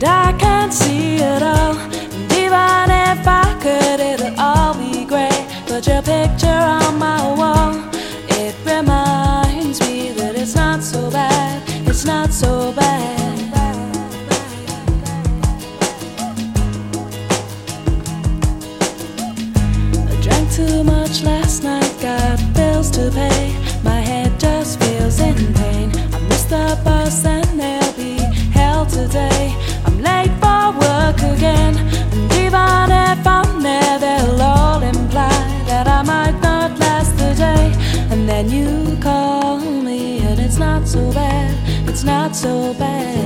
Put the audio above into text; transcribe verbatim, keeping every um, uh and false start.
and I can't see it all. And even if I could, it'll all be great. But your picture on my wall, it reminds me that it's not so bad, it's not so bad. I drank too much last night, got bills to pay. My head just feels in pain. I missed the bus and there'll be hell today. I'm late for work again, and even if I'm there, they'll all imply that I might not last the day. And then you call me and it's not so bad, it's not so bad.